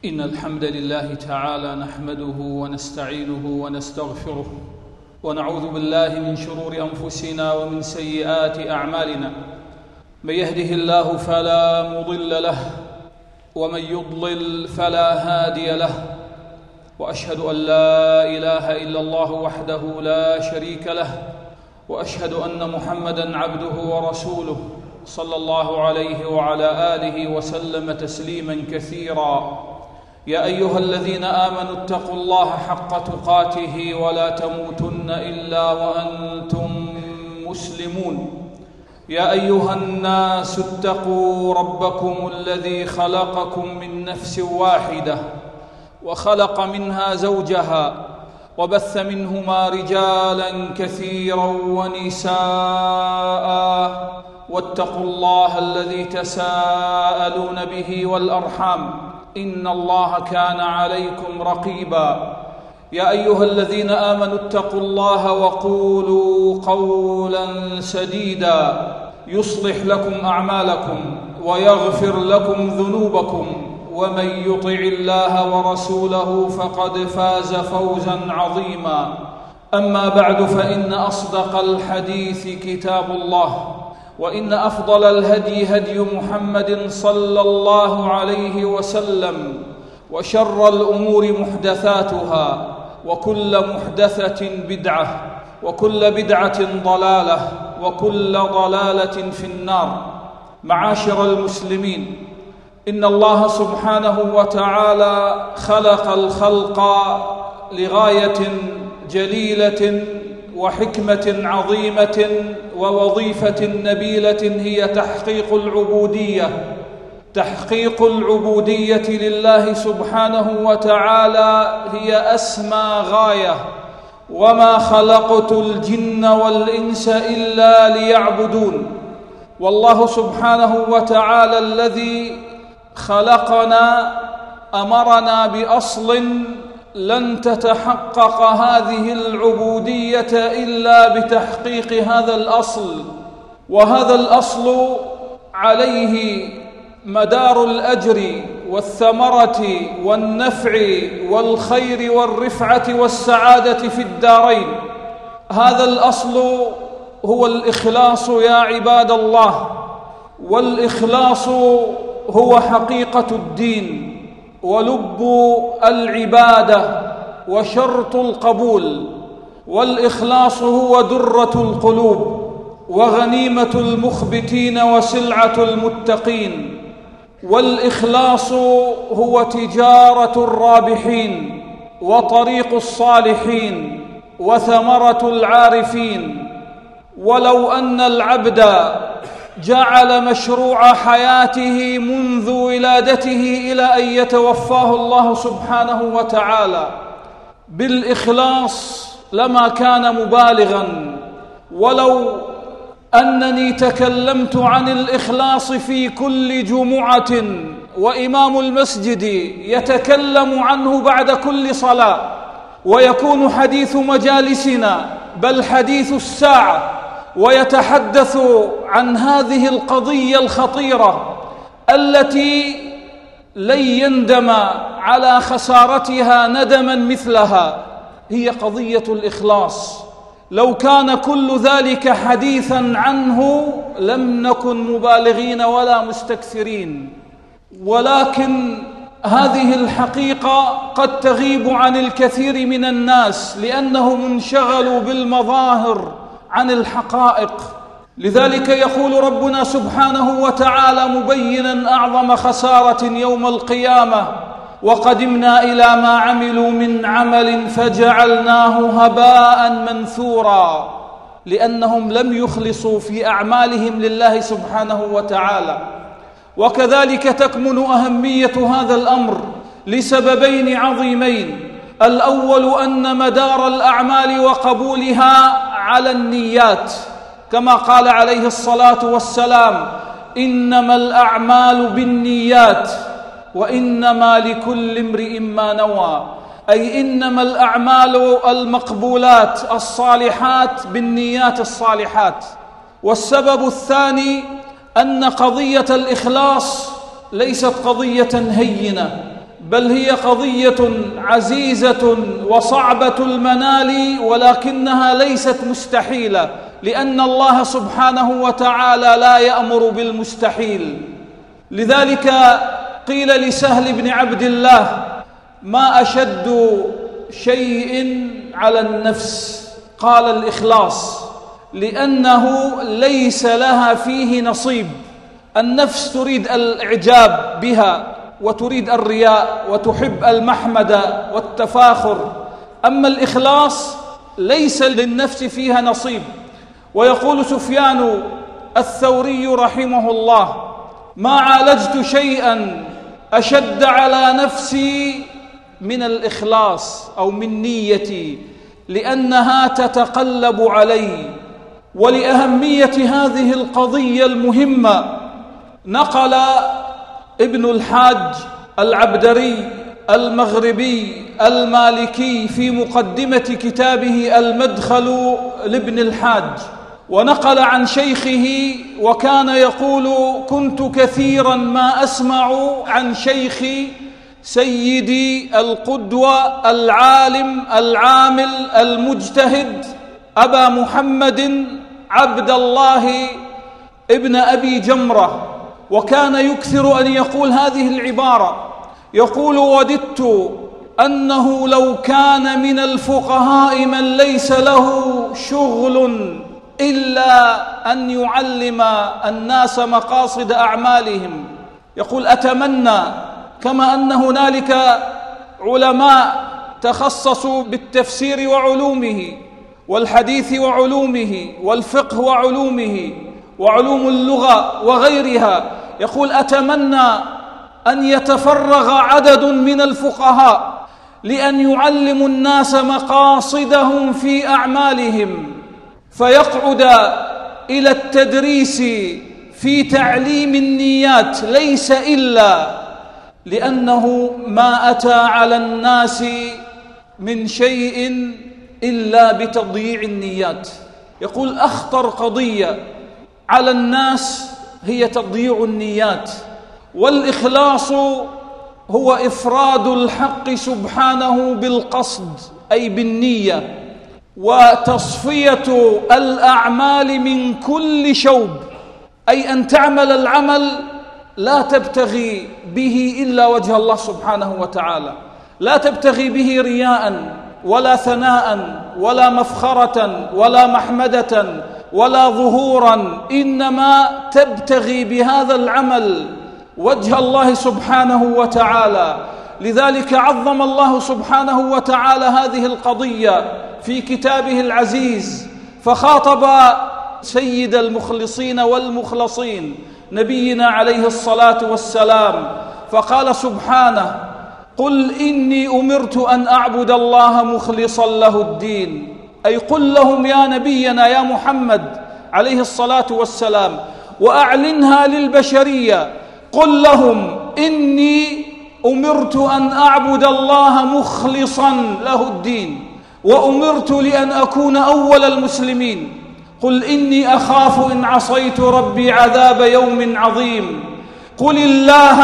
إن الحمد لله تعالى نحمده ونستعينه ونستغفره ونعوذ بالله من شرور أنفسنا ومن سيئات أعمالنا. من يهده الله فلا مضل له ومن يضلل فلا هادي له، وأشهد أن لا إله إلا الله وحده لا شريك له، وأشهد أن محمدًا عبده ورسوله صلى الله عليه وعلى آله وسلم تسليمًا كثيرا. يا أيها الذين آمنوا اتقوا الله حق تقاته ولا تموتن إلا وأنتم مسلمون. يا أيها الناس اتقوا ربكم الذي خلقكم من نفس واحدة وخلق منها زوجها وبث منهما رجالا كثيرا ونساء، واتقوا الله الذي تساءلون به والأرحام إن الله كان عليكم رقيبا. يا أيها الذين آمنوا اتقوا الله وقولوا قولا سديدا يصلح لكم أعمالكم ويغفر لكم ذنوبكم، ومن يطع الله ورسوله فقد فاز فوزا عظيما. أما بعد، فإن أصدق الحديث كتاب الله، وإن أفضل الهدي هدي محمد صلى الله عليه وسلم، وشر الأمور محدثاتها، وكل محدثة بدعة، وكل بدعة ضلالة، وكل ضلالة في النار. معاشر المسلمين، إن الله سبحانه وتعالى خلق الخلق لغاية جليلة وحكمة عظيمة ووظيفة نبيلة هي تحقيق العبودية لله سبحانه وتعالى هي أسمى غاية. وما خلقت الجن والإنس إلا ليعبدون. والله سبحانه وتعالى الذي خلقنا أمرنا بأصل لن تتحقق هذه العبودية إلا بتحقيق هذا الأصل، وهذا الأصل عليه مدار الأجر والثمرة والنفع والخير والرفعة والسعادة في الدارين. هذا الأصل هو الإخلاص يا عباد الله، والإخلاص هو حقيقة الدين ولب العبادة وشرط القبول. والإخلاص هو درة القلوب وغنيمة المخبتين وسلعة المتقين. والإخلاص هو تجارة الرابحين وطريق الصالحين وثمرة العارفين. ولو أن العبد جعل مشروع حياته منذ ولادته إلى أن يتوفاه الله سبحانه وتعالى بالإخلاص لما كان مبالغا. ولو أنني تكلمت عن الإخلاص في كل جمعة وإمام المسجد يتكلم عنه بعد كل صلاة، ويكون حديث مجالسنا بل حديث الساعة، ويتحدث عن هذه القضية الخطيرة التي لن يندم على خسارتها ندما مثلها، هي قضية الإخلاص. لو كان كل ذلك حديثا عنه لم نكن مبالغين ولا مستكثرين، ولكن هذه الحقيقة قد تغيب عن الكثير من الناس لأنهم انشغلوا بالمظاهر عن الحقائق. لذلك يقول ربنا سبحانه وتعالى مبينا أعظم خسارة يوم القيامة: وقدمنا إلى ما عملوا من عمل فجعلناه هباء منثورا، لأنهم لم يخلصوا في أعمالهم لله سبحانه وتعالى. وكذلك تكمن أهمية هذا الأمر لسببين عظيمين: الأول أن مدار الأعمال وقبولها على النيات، كما قال عليه الصلاة والسلام: إنما الأعمال بالنيات وإنما لكل امرئ ما نوى، أي إنما الأعمال المقبولات الصالحات بالنيات الصالحات. والسبب الثاني أن قضية الإخلاص ليست قضية هينة، بل هي قضية عزيزة وصعبة المنال، ولكنها ليست مستحيلة، لأن الله سبحانه وتعالى لا يأمر بالمستحيل. لذلك قيل لسهل بن عبد الله: ما أشد شيء على النفس؟ قال: الإخلاص، لأنه ليس لها فيه نصيب. النفس تريد الإعجاب بها وتريد الرياء وتحب المحمد والتفاخر، أما الإخلاص ليس للنفس فيها نصيب. ويقول سفيان الثوري رحمه الله: ما عالجت شيئا أشد على نفسي من الإخلاص أو من نيتي، لأنها تتقلب علي. ولأهمية هذه القضية المهمة نقل ابن الحاج العبدري المغربي المالكي في مقدمة كتابه المدخل لابن الحاج، ونقل عن شيخه وكان يقول: كنت كثيرا ما أسمع عن شيخي سيدي القدوة العالم العامل المجتهد أبا محمد عبد الله ابن أبي جمرة، وكان يكثر أن يقول هذه العبارة، يقول: وددت أنه لو كان من الفقهاء من ليس له شغل إلا أن يعلم الناس مقاصد أعمالهم. يقول: أتمنى كما أن هنالك علماء تخصصوا بالتفسير وعلومه والحديث وعلومه والفقه وعلومه وعلوم اللغة وغيرها، يقول: أتمنى أن يتفرغ عدد من الفقهاء لأن يعلموا الناس مقاصدهم في أعمالهم، فيقعد إلى التدريس في تعليم النيات، ليس إلا لأنه ما أتى على الناس من شيء إلا بتضييع النيات. يقول: أخطر قضية على الناس هي تضييع النيات، والإخلاص هو إفراد الحق سبحانه بالقصد أي بالنية، وتصفية الأعمال من كل شوب، أي أن تعمل العمل لا تبتغي به إلا وجه الله سبحانه وتعالى، لا تبتغي به رياء ولا ثناء ولا مفخرة ولا محمدة ولا ظهورا، إنما تبتغي بهذا العمل وجه الله سبحانه وتعالى. لذلك عظم الله سبحانه وتعالى هذه القضية في كتابه العزيز، فخاطب سيد المخلصين والمخلصين نبينا عليه الصلاة والسلام فقال سبحانه: قل إني أمرت أن أعبد الله مخلصا له الدين، أي قل لهم يا نبينا يا محمد عليه الصلاة والسلام، وأعلنها للبشرية، قل لهم إني أمرت أن أعبد الله مخلصا له الدين، وأمرت لأن أكون أول المسلمين. قل إني أخاف إن عصيت ربي عذاب يوم عظيم. قل الله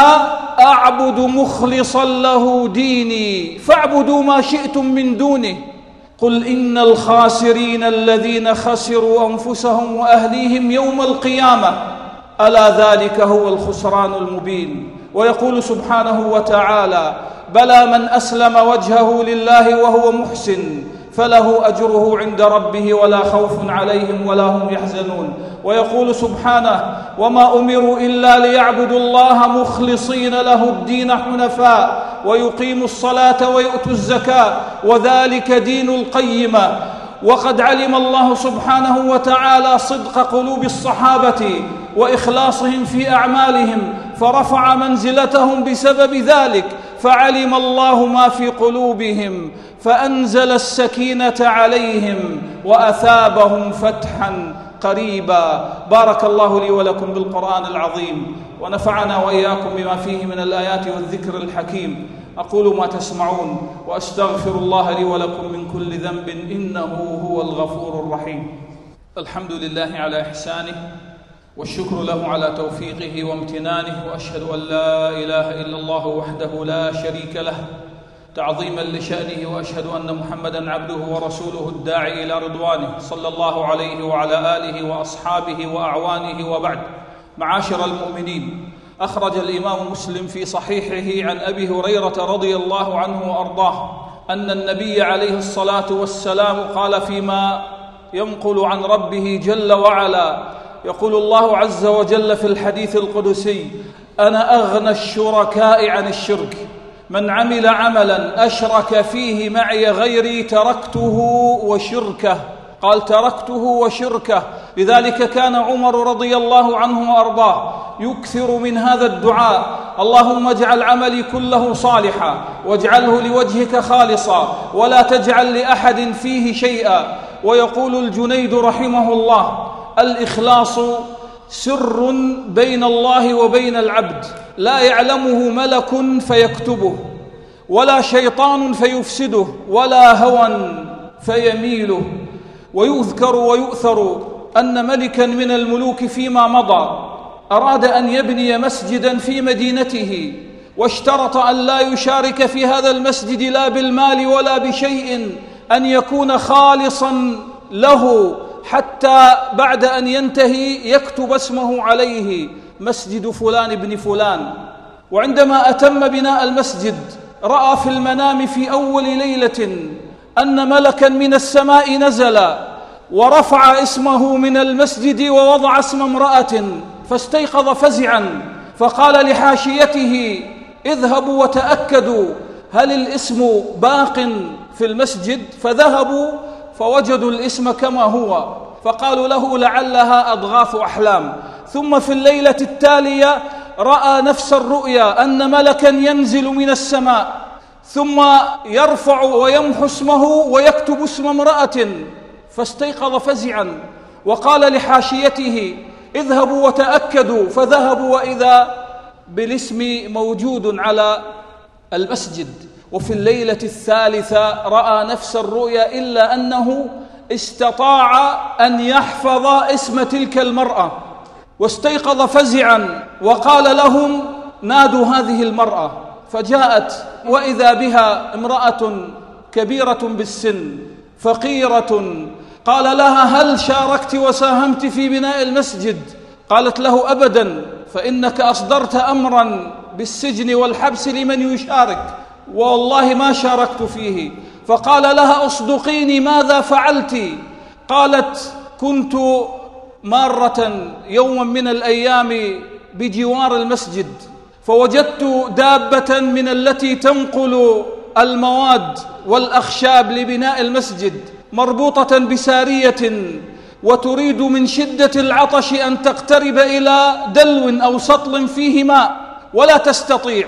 أعبد مخلصا له ديني فاعبدوا ما شئتم من دونه. قل إن الخاسرين الذين خسروا أنفسهم وأهليهم يوم القيامة ألا ذلك هو الخسران المبين. ويقول سبحانه وتعالى: بلى من أسلم وجهه لله وهو محسن فله أجره عند ربه ولا خوف عليهم ولا هم يحزنون. ويقول سبحانه: وما أمروا إلا ليعبدوا الله مخلصين له الدين حنفاء ويقيموا الصلاة ويؤتوا الزكاة وذلك دين القيمة. وقد علم الله سبحانه وتعالى صدق قلوب الصحابة وإخلاصهم في أعمالهم فرفع منزلتهم بسبب ذلك، فعلم الله ما في قلوبهم فأنزل السكينة عليهم وأثابهم فتحا قريبا. بارك الله لي ولكم بالقرآن العظيم، ونفعنا وإياكم بما فيه من الآيات والذكر الحكيم. أقول ما تسمعون وأستغفر الله لي ولكم من كل ذنب إنه هو الغفور الرحيم. الحمد لله على إحسانه، والشكر له على توفيقه وامتنانه، وأشهد أن لا إله إلا الله وحده لا شريك له تعظيما لشأنه، وأشهد أن محمدًا عبده ورسوله الداعي إلى رضوانه صلى الله عليه وعلى آله وأصحابه وأعوانه، وبعد. معاشر المؤمنين، أخرج الإمام مسلم في صحيحه عن أبي هريرة رضي الله عنه وأرضاه أن النبي عليه الصلاة والسلام قال فيما ينقل عن ربه جل وعلا، يقول الله عز وجل في الحديث القدسي: أنا أغنى الشركاء عن الشرك، من عمل عملا أشرك فيه معي غيري تركته وشركه. قال تركته وشركه. لذلك كان عمر رضي الله عنه وأرضاه يكثر من هذا الدعاء: اللهم اجعل عملي كله صالحا واجعله لوجهك خالصا ولا تجعل لأحد فيه شيئا. ويقول الجنيد رحمه الله: الإخلاص سر بين الله وبين العبد لا يعلمه ملك فيكتبه، ولا شيطان فيفسده، ولا هوى فيميله. ويذكر ويؤثر أن ملكا من الملوك فيما مضى أراد أن يبني مسجدا في مدينته، واشترط أن لا يشارك في هذا المسجد لا بالمال ولا بشيء، أن يكون خالصا له، حتى بعد أن ينتهي يكتب اسمه عليه: مسجد فلان بن فلان. وعندما أتم بناء المسجد رأى في المنام في أول ليلة أن ملكا من السماء نزل ورفع اسمه من المسجد ووضع اسم امرأة، فاستيقظ فزعا، فقال لحاشيته: اذهبوا وتأكدوا هل الاسم باق في المسجد؟ فذهبوا فوجدوا الاسم كما هو، فقالوا له: لعلها أضغاث أحلام. ثم في الليلة التالية رأى نفس الرؤيا، أن ملكا ينزل من السماء ثم يرفع ويمحو اسمه ويكتب اسم امرأة، فاستيقظ فزعا وقال لحاشيته: اذهبوا وتأكدوا. فذهبوا وإذا بالاسم موجود على المسجد. وفي الليلة الثالثة رأى نفس الرؤيا، إلا أنه استطاع أن يحفظ اسم تلك المرأة، واستيقظ فزعا وقال لهم: نادوا هذه المرأة. فجاءت وإذا بها امرأة كبيرة بالسن فقيرة. قال لها: هل شاركت وساهمت في بناء المسجد؟ قالت له: أبدا، فإنك أصدرت أمرا بالسجن والحبس لمن يشارك، والله ما شاركت فيه. فقال لها: أصدقيني، ماذا فعلت؟ قالت: كنت مارة يوما من الأيام بجوار المسجد، فوجدت دابة من التي تنقل المواد والأخشاب لبناء المسجد مربوطة بسارية، وتريد من شدة العطش أن تقترب إلى دلو أو سطل فيه ماء ولا تستطيع،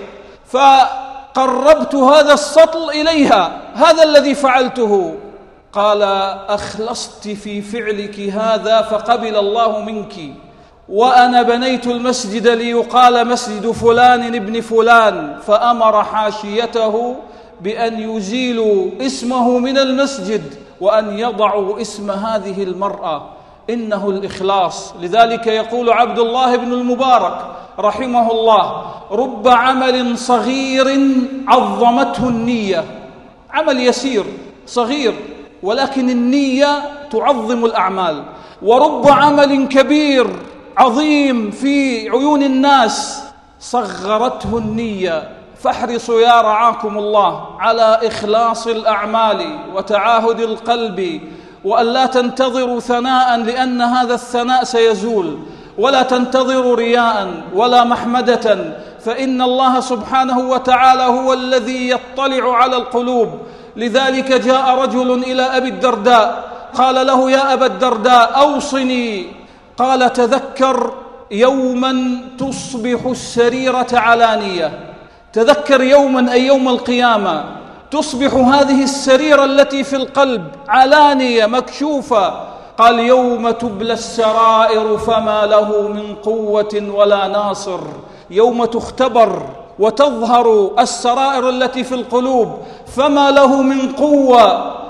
فقربت هذا السطل إليها، هذا الذي فعلته. قال: أخلصت في فعلك هذا فقبل الله منك، وأنا بنيت المسجد ليقال مسجد فلان ابن فلان. فأمر حاشيته بأن يزيلوا اسمه من المسجد وأن يضعوا اسم هذه المرأة. إنه الإخلاص. لذلك يقول عبد الله بن المبارك رحمه الله: رب عمل صغير عظمته النية. عمل يسير صغير، ولكن النية تعظم الأعمال. ورب عمل كبير عظيم في عيون الناس صغرته النية. فاحرصوا يا رعاكم الله على إخلاص الأعمال وتعاهد القلب، وأن لا تنتظروا ثناء، لأن هذا الثناء سيزول، ولا تنتظروا رياء ولا محمدة، فإن الله سبحانه وتعالى هو الذي يطلع على القلوب. لذلك جاء رجل إلى أبي الدرداء قال له: يا أبا الدرداء أوصني. قال: تذكر يوما تصبح السريرة علانية. تذكر يوما أي يوم القيامة تصبح هذه السريرة التي في القلب علانية مكشوفة. قال: يوم تبلى السرائر فما له من قوة ولا ناصر. يوم تختبر وتظهر السرائر التي في القلوب فما له من قوة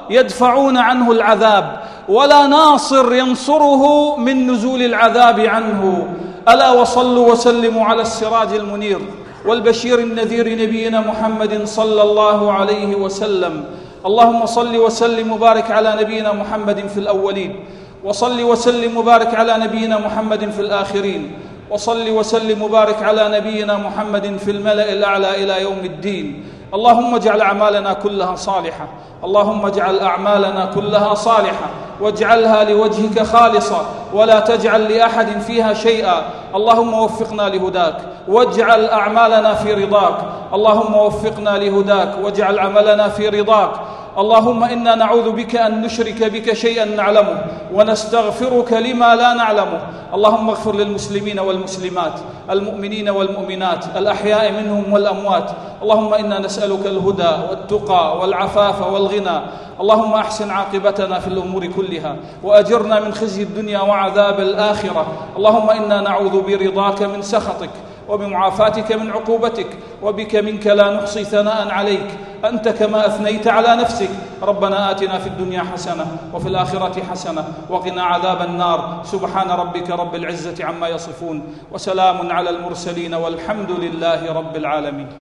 يدفعون عنه العذاب، ولا ناصر ينصره من نزول العذاب عنه. ألا وصلوا وسلموا على السراج المنير والبشير النذير نبينا محمد صلى الله عليه وسلم. اللهم صل وسلم وبارك على نبينا محمد في الأولين، وصل وسلم وبارك على نبينا محمد في الآخرين، وصل وسلم وبارك على نبينا محمد في الملأ الأعلى إلى يوم الدين. اللهم اجعل أعمالنا كلها صالحة، اللهم اجعل أعمالنا كلها صالحة، واجعلها لوجهك خالصة، ولا تجعل لأحد فيها شيئا. اللهم وفقنا لهداك، واجعل أعمالنا في رضاك. اللهم وفقنا لهداك، واجعل عملنا في رضاك. اللهم إنا نعوذ بك أن نشرك بك شيئا نعلمه، ونستغفرك لما لا نعلمه. اللهم اغفر للمسلمين والمسلمات، المؤمنين والمؤمنات، الأحياء منهم والأموات. اللهم إنا نسألك الهدى والتقى والعفاف والغنى. اللهم أحسن عاقبتنا في الأمور كلها، وأجرنا من خزي الدنيا وعذاب الآخرة. اللهم إنا نعوذ برضاك من سخطك، وبمعافاتك من عقوبتك، وبك منك لا نحصي ثناء عليك، أنت كما أثنيت على نفسك. ربنا آتنا في الدنيا حسنة وفي الآخرة حسنة وقنا عذاب النار. سبحان ربك رب العزة عما يصفون، وسلام على المرسلين، والحمد لله رب العالمين.